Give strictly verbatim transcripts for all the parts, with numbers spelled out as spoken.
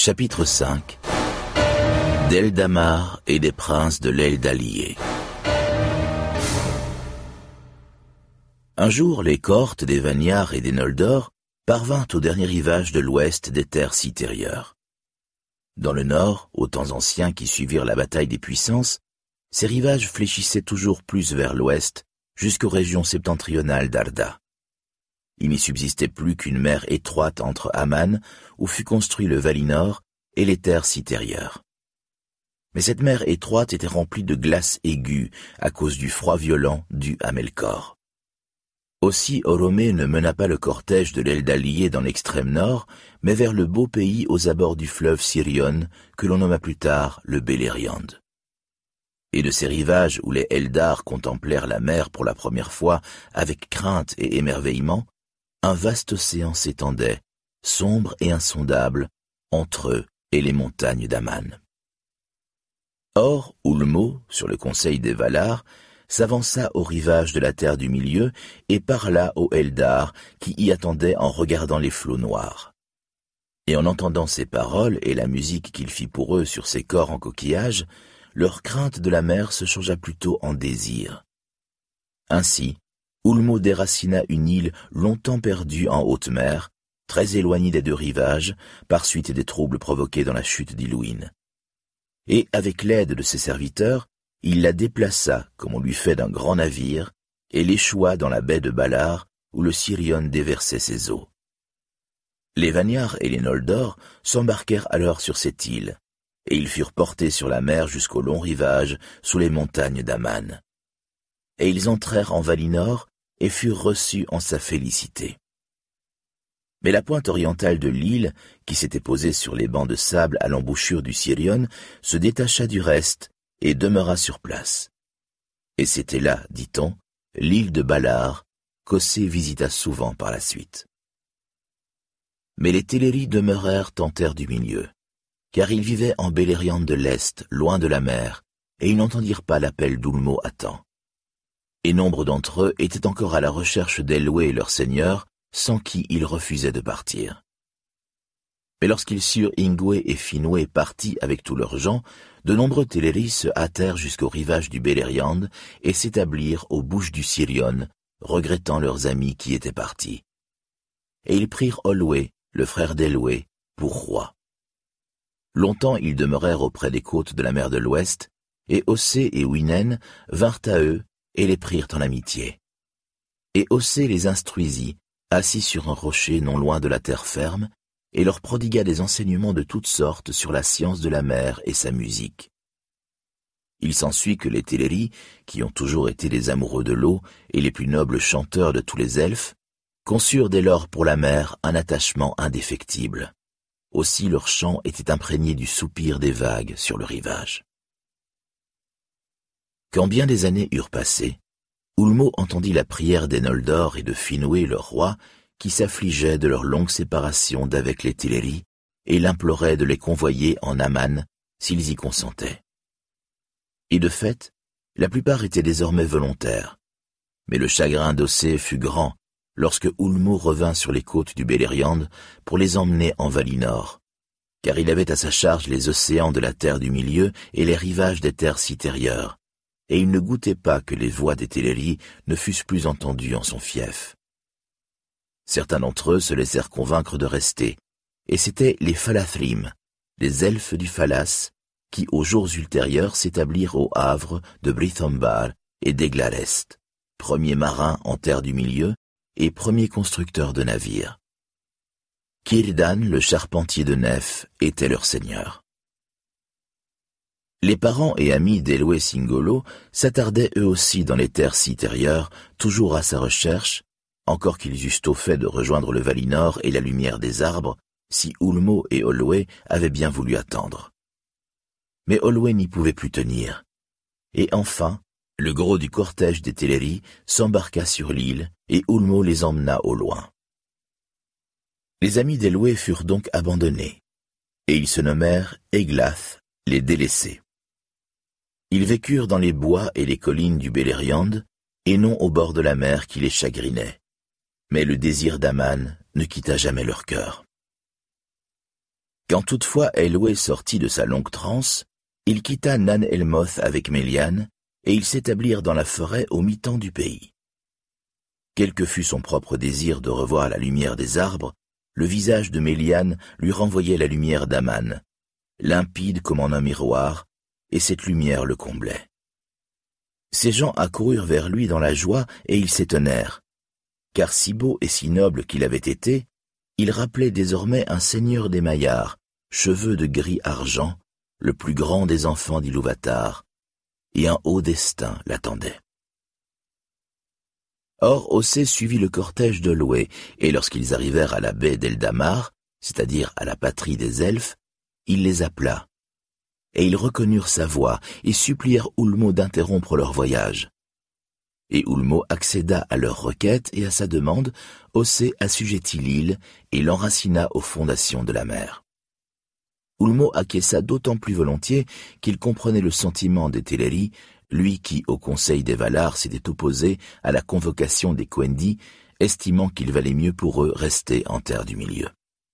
Chapitre cinq. D'Eldamar et des princes de l'Eldalié. Un jour, les cohortes des Vanyar et des Noldor parvinrent au dernier rivage de l'ouest des terres citérieures. Dans le nord, aux temps anciens qui suivirent la bataille des puissances, ces rivages fléchissaient toujours plus vers l'ouest, jusqu'aux régions septentrionales d'Arda. Il n'y subsistait plus qu'une mer étroite entre Aman, où fut construit le Valinor, et les terres citérieures. Mais cette mer étroite était remplie de glace aiguë à cause du froid violent dû à Melkor. Aussi Oromé ne mena pas le cortège de l'Eldalié dans l'extrême nord, mais vers le beau pays aux abords du fleuve Sirion, que l'on nomma plus tard le Beleriand. Et de ces rivages où les Eldar contemplèrent la mer pour la première fois avec crainte et émerveillement, un vaste océan s'étendait, sombre et insondable, entre eux et les montagnes d'Aman. Or, Ulmo, sur le conseil des Valar, s'avança au rivage de la terre du milieu et parla aux Eldar qui y attendaient en regardant les flots noirs. Et en entendant ces paroles et la musique qu'il fit pour eux sur ces corps en coquillage, leur crainte de la mer se changea plutôt en désir. Ainsi, Ulmo déracina une île longtemps perdue en haute mer, très éloignée des deux rivages, par suite des troubles provoqués dans la chute d'Iluin. Et, avec l'aide de ses serviteurs, il la déplaça, comme on lui fait d'un grand navire, et l'échoua dans la baie de Balar, où le Sirion déversait ses eaux. Les Vanyar et les Noldor s'embarquèrent alors sur cette île, et ils furent portés sur la mer jusqu'au long rivage, sous les montagnes d'Aman. Et ils entrèrent en Valinor, et furent reçus en sa félicité. Mais la pointe orientale de l'île, qui s'était posée sur les bancs de sable à l'embouchure du Sirion, se détacha du reste et demeura sur place. Et c'était là, dit-on, l'île de Balar, qu'Ossé visita souvent par la suite. Mais les Teleri demeurèrent en terre du milieu, car ils vivaient en Beleriand de l'Est, loin de la mer, et ils n'entendirent pas l'appel d'Ulmo à temps. Et nombre d'entre eux étaient encore à la recherche d'Elwë leur seigneur, sans qui ils refusaient de partir. Mais lorsqu'ils surent Ingwe et Finwë partis avec tous leurs gens, de nombreux Teleri se hâtèrent jusqu'au rivage du Beleriand et s'établirent aux bouches du Sirion, regrettant leurs amis qui étaient partis. Et ils prirent Olwë, le frère d'Elwë, pour roi. Longtemps ils demeurèrent auprès des côtes de la mer de l'Ouest, et Ossé et Winen vinrent à eux et les prirent en amitié. Et Ossé les instruisit, assis sur un rocher non loin de la terre ferme, et leur prodigua des enseignements de toutes sortes sur la science de la mer et sa musique. Il s'ensuit que les Teleri, qui ont toujours été les amoureux de l'eau et les plus nobles chanteurs de tous les elfes, conçurent dès lors pour la mer un attachement indéfectible. Aussi leur chant était imprégné du soupir des vagues sur le rivage. Quand bien des années eurent passé, Ulmo entendit la prière des Noldor et de Finwë leur roi, qui s'affligeaient de leur longue séparation d'avec les Teleri, et l'implorait de les convoyer en Aman s'ils y consentaient. Et de fait, la plupart étaient désormais volontaires. Mais le chagrin d'Ossé fut grand lorsque Ulmo revint sur les côtes du Beleriand pour les emmener en Valinor, car il avait à sa charge les océans de la terre du milieu et les rivages des terres citérieures, et il ne goûtait pas que les voix des Teleri ne fussent plus entendues en son fief. Certains d'entre eux se laissèrent convaincre de rester, et c'étaient les Falathrim, les elfes du Falas, qui aux jours ultérieurs s'établirent au havre de Brithombar et d'Eglarest, premiers marins en terre du milieu et premiers constructeurs de navires. Círdan, le charpentier de nef, était leur seigneur. Les parents et amis d'Elwë Singolo s'attardaient eux aussi dans les terres citérieures, toujours à sa recherche, encore qu'ils eussent au fait de rejoindre le Valinor et la lumière des arbres, si Ulmo et Olwë avaient bien voulu attendre. Mais Olwë n'y pouvait plus tenir. Et enfin, le gros du cortège des Teleri s'embarqua sur l'île, et Ulmo les emmena au loin. Les amis d'Elwë furent donc abandonnés, et ils se nommèrent Eglath, les délaissés. Ils vécurent dans les bois et les collines du Beleriand, et non au bord de la mer qui les chagrinait. Mais le désir d'Aman ne quitta jamais leur cœur. Quand toutefois Elwë sortit de sa longue transe, il quitta Nan Elmoth avec Méliane, et ils s'établirent dans la forêt au mi-temps du pays. Quel que fût son propre désir de revoir la lumière des arbres, le visage de Méliane lui renvoyait la lumière d'Aman, limpide comme en un miroir, et cette lumière le comblait. Ces gens accoururent vers lui dans la joie, et ils s'étonnèrent, car si beau et si noble qu'il avait été, il rappelait désormais un seigneur des Maillards, cheveux de gris argent, le plus grand des enfants d'Ilúvatar, et un haut destin l'attendait. Or Ossé suivit le cortège de Elwë, et lorsqu'ils arrivèrent à la baie d'Eldamar, c'est-à-dire à la patrie des Elfes, il les appela. Et ils reconnurent sa voix et supplièrent Ulmo d'interrompre leur voyage. Et Ulmo accéda à leur requête, et à sa demande, Ossé assujettit l'île et l'enracina aux fondations de la mer. Ulmo acquiesça d'autant plus volontiers qu'il comprenait le sentiment des Teleri, lui qui, au conseil des Valar, s'était opposé à la convocation des Quendi, estimant qu'il valait mieux pour eux rester en terre du milieu.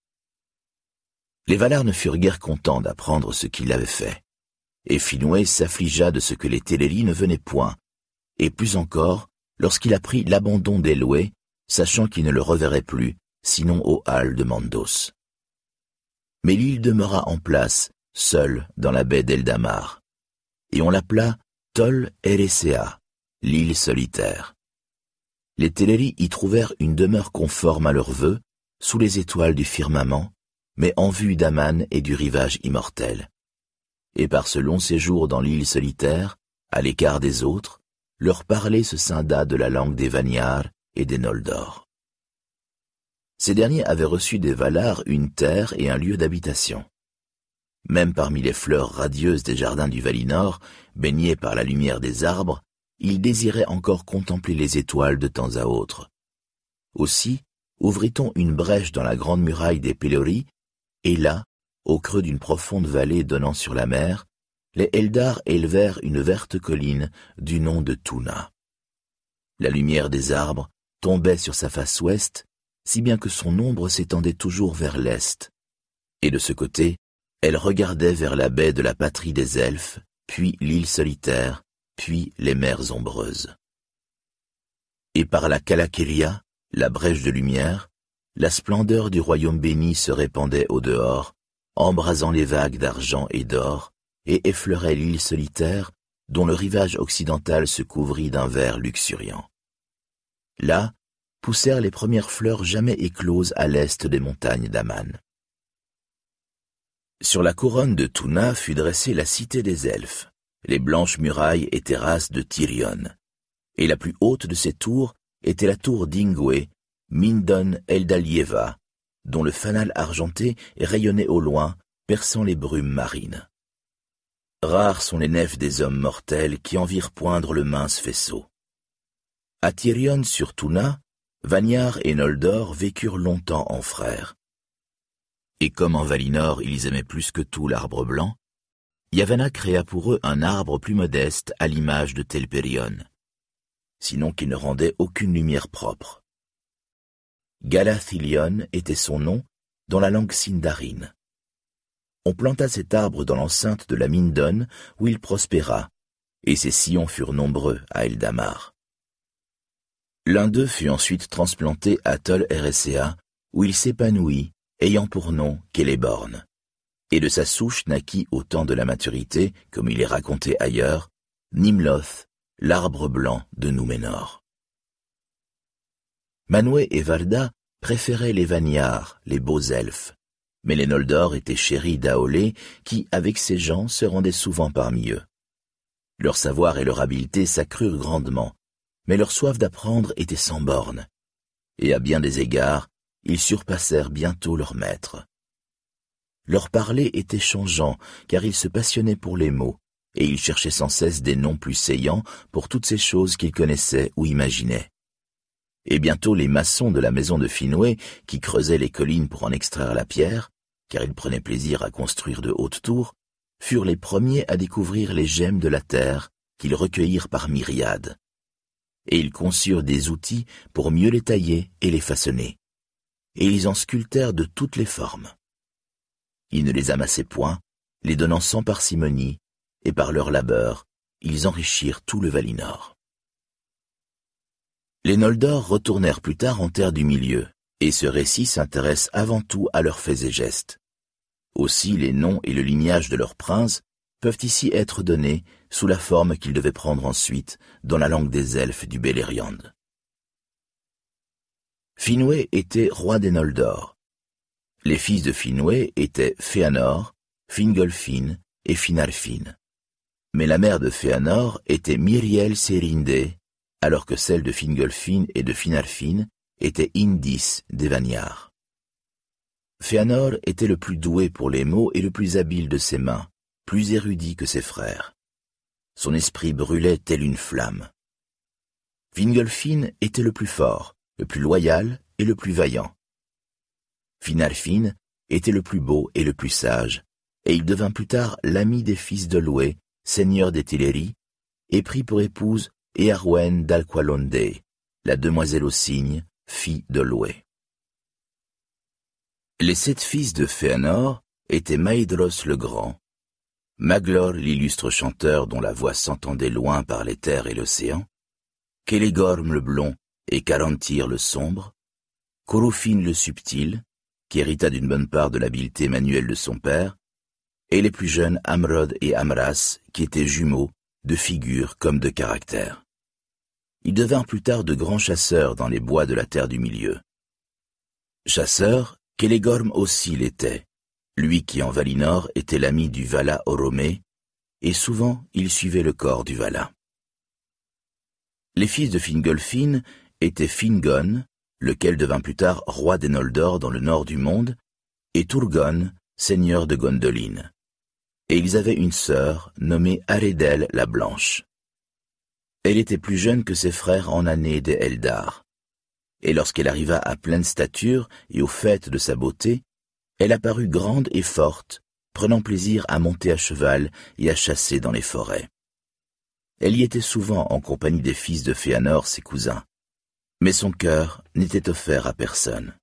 Les Valar ne furent guère contents d'apprendre ce qu'il avait fait, et Finwë s'affligea de ce que les Teleri ne venaient point, et plus encore lorsqu'il apprit l'abandon d'Elwë, sachant qu'il ne le reverrait plus, sinon aux halles de Mandos. Mais l'île demeura en place, seule dans la baie d'Eldamar, et on l'appela Tol Eressëa, l'île solitaire. Les Teleri y trouvèrent une demeure conforme à leurs vœux, sous les étoiles du firmament, mais en vue d'Aman et du rivage immortel. Et par ce long séjour dans l'île solitaire, à l'écart des autres, leur parler se scinda de la langue des Vanyar et des Noldor. Ces derniers avaient reçu des Valar une terre et un lieu d'habitation. Même parmi les fleurs radieuses des jardins du Valinor, baignés par la lumière des arbres, ils désiraient encore contempler les étoiles de temps à autre. Aussi, ouvrit-on une brèche dans la grande muraille des Pelori, et là, au creux d'une profonde vallée donnant sur la mer, les Eldar élevèrent une verte colline du nom de Tuna. La lumière des arbres tombait sur sa face ouest, si bien que son ombre s'étendait toujours vers l'est. Et de ce côté, elle regardait vers la baie de la patrie des Elfes, puis l'île solitaire, puis les mers ombreuses. Et par la Calaqueria, la brèche de lumière, la splendeur du royaume béni se répandait au dehors, embrasant les vagues d'argent et d'or, et effleurait l'île solitaire, dont le rivage occidental se couvrit d'un vert luxuriant. Là, poussèrent les premières fleurs jamais écloses à l'est des montagnes d'Aman. Sur la couronne de Tuna fut dressée la cité des Elfes, les blanches murailles et terrasses de Tirion, et la plus haute de ces tours était la tour d'Ingwe, Mindon Eldalieva, dont le fanal argenté rayonnait au loin, perçant les brumes marines. Rares sont les nefs des hommes mortels qui en virent poindre le mince faisceau. À Tirion sur Tuna, Vanyar et Noldor vécurent longtemps en frères. Et comme en Valinor ils aimaient plus que tout l'arbre blanc, Yavanna créa pour eux un arbre plus modeste à l'image de Telperion, sinon qu'il ne rendait aucune lumière propre. Galathilion était son nom dans la langue sindarine. On planta cet arbre dans l'enceinte de la Mindon où il prospéra, et ses sillons furent nombreux à Eldamar. L'un d'eux fut ensuite transplanté à Tol Eressëa, où il s'épanouit, ayant pour nom Celeborn. Et de sa souche naquit au temps de la maturité, comme il est raconté ailleurs, Nimloth, l'arbre blanc de Númenor. Manwë et Valda préféraient les Vanyar, les beaux elfes, mais les Noldor étaient chéris d'Aolé, qui, avec ses gens, se rendaient souvent parmi eux. Leur savoir et leur habileté s'accrurent grandement, mais leur soif d'apprendre était sans borne, et à bien des égards, ils surpassèrent bientôt leur maître. Leur parler était changeant, car ils se passionnaient pour les mots, et ils cherchaient sans cesse des noms plus saillants pour toutes ces choses qu'ils connaissaient ou imaginaient. Et bientôt les maçons de la maison de Finwë, qui creusaient les collines pour en extraire la pierre, car ils prenaient plaisir à construire de hautes tours, furent les premiers à découvrir les gemmes de la terre, qu'ils recueillirent par myriades. Et ils conçurent des outils pour mieux les tailler et les façonner. Et ils en sculptèrent de toutes les formes. Ils ne les amassaient point, les donnant sans parcimonie, et par leur labeur, ils enrichirent tout le Valinor. Les Noldor retournèrent plus tard en Terre du Milieu, et ce récit s'intéresse avant tout à leurs faits et gestes. Aussi les noms et le lignage de leurs princes peuvent ici être donnés sous la forme qu'ils devaient prendre ensuite dans la langue des elfes du Beleriand. Finwë était roi des Noldor. Les fils de Finwë étaient Fëanor, Fingolfin et Finarfin. Mais la mère de Fëanor était Míriel Sérindë, alors que celle de Fingolfin et de Finarfin était Indis des Vanyar. Fëanor était le plus doué pour les mots et le plus habile de ses mains, plus érudit que ses frères. Son esprit brûlait telle une flamme. Fingolfin était le plus fort, le plus loyal et le plus vaillant. Finarfin était le plus beau et le plus sage, et il devint plus tard l'ami des fils d'Olwë, seigneur des Teleri, et prit pour épouse Éarwen d'Alqualondë, la demoiselle aux cygnes, fille d'Olwë. Les sept fils de Fëanor étaient Maedhros le Grand, Maglor l'illustre chanteur dont la voix s'entendait loin par les terres et l'océan, Celegorm le Blond et Carantyr le Sombre, Curufin le Subtil, qui hérita d'une bonne part de l'habileté manuelle de son père, et les plus jeunes Amrod et Amras, qui étaient jumeaux, de figure comme de caractère. Ils devinrent plus tard de grands chasseurs dans les bois de la Terre du Milieu. Chasseur, Celegorm aussi l'était, lui qui en Valinor était l'ami du Vala Oromé, et souvent il suivait le corps du Vala. Les fils de Fingolfin étaient Fingon, lequel devint plus tard roi des Noldor dans le nord du monde, et Turgon, seigneur de Gondolin. Et ils avaient une sœur nommée Aredel la Blanche. Elle était plus jeune que ses frères en années des Eldar. Et lorsqu'elle arriva à pleine stature et au faîte de sa beauté, elle apparut grande et forte, prenant plaisir à monter à cheval et à chasser dans les forêts. Elle y était souvent en compagnie des fils de Fëanor, ses cousins, mais son cœur n'était offert à personne.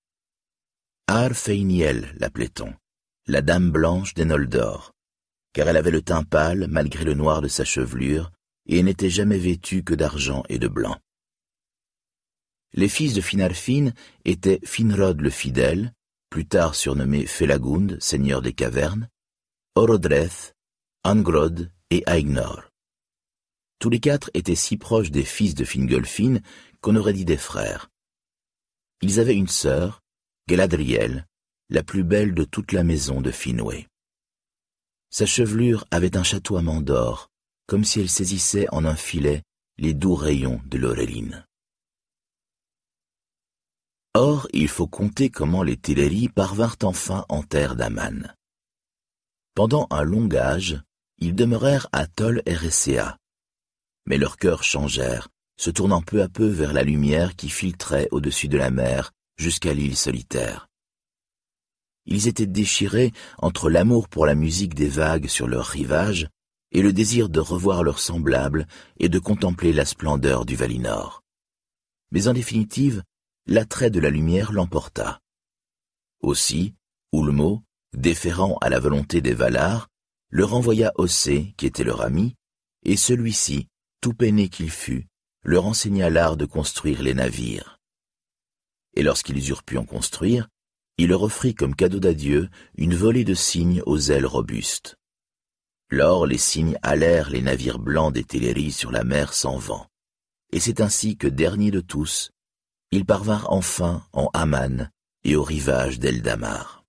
Ar-Feiniel l'appelait-on, la dame blanche des Noldor, car elle avait le teint pâle malgré le noir de sa chevelure et n'était jamais vêtue que d'argent et de blanc. Les fils de Finarfin étaient Finrod le Fidèle, plus tard surnommé Felagund, seigneur des cavernes, Orodreth, Angrod et Aegnor. Tous les quatre étaient si proches des fils de Fingolfin qu'on aurait dit des frères. Ils avaient une sœur, Galadriel, la plus belle de toute la maison de Finwë. Sa chevelure avait un chatoiement d'or, comme si elle saisissait en un filet les doux rayons de l'auréline. Or, il faut compter comment les Teleri parvinrent enfin en terre d'Aman. Pendant un long âge, ils demeurèrent à Tol Eressëa, mais leurs cœurs changèrent, se tournant peu à peu vers la lumière qui filtrait au-dessus de la mer jusqu'à l'île solitaire. Ils étaient déchirés entre l'amour pour la musique des vagues sur leur rivage et le désir de revoir leurs semblables et de contempler la splendeur du Valinor. Mais en définitive, l'attrait de la lumière l'emporta. Aussi, Ulmo, déférant à la volonté des Valar, leur envoya Ossé, qui était leur ami, et celui-ci, tout peiné qu'il fut, leur enseigna l'art de construire les navires. Et lorsqu'ils eurent pu en construire, il leur offrit comme cadeau d'adieu une volée de cygnes aux ailes robustes. Lors les cygnes halèrent les navires blancs des Teleri sur la mer sans vent, et c'est ainsi que, dernier de tous, ils parvinrent enfin en Aman et au rivage d'Eldamar.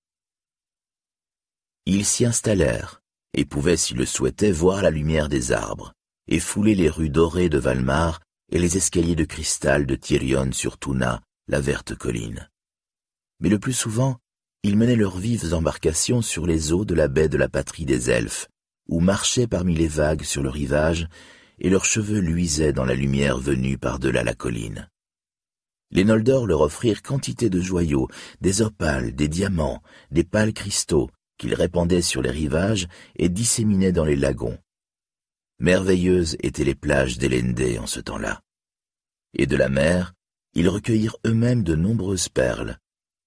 Ils s'y installèrent, et pouvaient, s'ils le souhaitaient, voir la lumière des arbres, et fouler les rues dorées de Valmar et les escaliers de cristal de Tirion sur Tuna, la verte colline. Mais le plus souvent, ils menaient leurs vives embarcations sur les eaux de la baie de la patrie des elfes, ou marchaient parmi les vagues sur le rivage, et leurs cheveux luisaient dans la lumière venue par-delà la colline. Les Noldor leur offrirent quantité de joyaux, des opales, des diamants, des pâles cristaux, qu'ils répandaient sur les rivages et disséminaient dans les lagons. Merveilleuses étaient les plages d'Elendë en ce temps-là. Et de la mer, ils recueillirent eux-mêmes de nombreuses perles,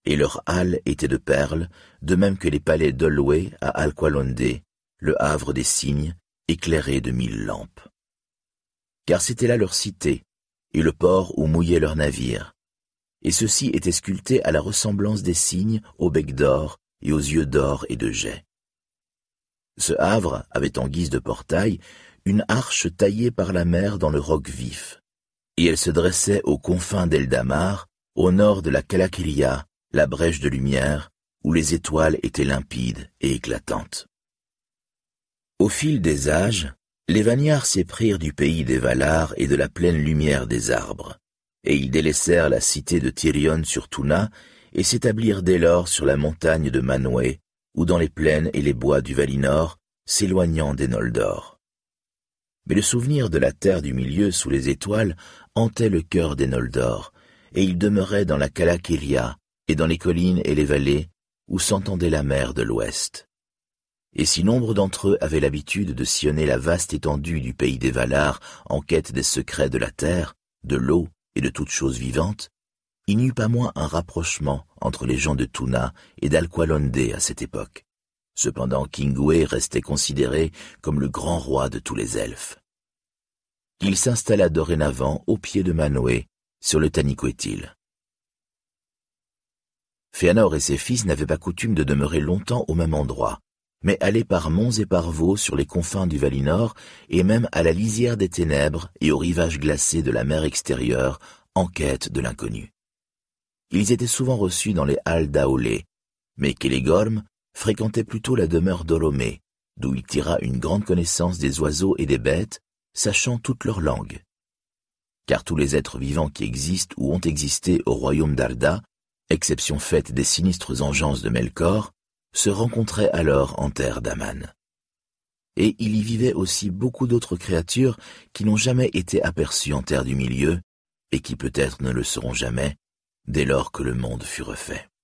et leurs halles étaient de perles, de même que les palais d'Olwë à Alqualondé, le havre des cygnes, éclairés de mille lampes. Car c'était là leur cité, et le port où mouillaient leurs navires, et ceux-ci étaient sculptés à la ressemblance des cygnes au bec d'or et aux yeux d'or et de jais. Ce havre avait en guise de portail une arche taillée par la mer dans le roc vif, et elle se dressait aux confins d'Eldamar, au nord de la Calaquilia, la brèche de lumière, où les étoiles étaient limpides et éclatantes. Au fil des âges, les Vanyars s'éprirent du pays des Valar et de la pleine lumière des arbres, et ils délaissèrent la cité de Tirion sur Tuna et s'établirent dès lors sur la montagne de Manwë, ou dans les plaines et les bois du Valinor, s'éloignant des Noldor. Mais le souvenir de la terre du milieu sous les étoiles hantait le cœur des Noldor, et ils demeuraient dans la Calaquilia et dans les collines et les vallées où s'entendait la mer de l'ouest. Et si nombre d'entre eux avaient l'habitude de sillonner la vaste étendue du pays des Valar en quête des secrets de la terre, de l'eau et de toute chose vivante, il n'y eut pas moins un rapprochement entre les gens de Tuna et d'Alqualondé à cette époque. Cependant, Kingwë restait considéré comme le grand roi de tous les elfes. Il s'installa dorénavant au pied de Manwë, sur le Taniquetil. Fëanor et ses fils n'avaient pas coutume de demeurer longtemps au même endroit, mais allaient par monts et par vaux sur les confins du Valinor et même à la lisière des ténèbres et au rivage glacé de la mer extérieure en quête de l'inconnu. Ils étaient souvent reçus dans les halles d'Aolë, mais Celegorm fréquentait plutôt la demeure d'Oromé, d'où il tira une grande connaissance des oiseaux et des bêtes, sachant toutes leurs langues. Car tous les êtres vivants qui existent ou ont existé au royaume d'Arda, exception faite des sinistres engeances de Melkor, se rencontraient alors en terre d'Aman. Et il y vivait aussi beaucoup d'autres créatures qui n'ont jamais été aperçues en terre du milieu, et qui peut-être ne le seront jamais, dès lors que le monde fut refait.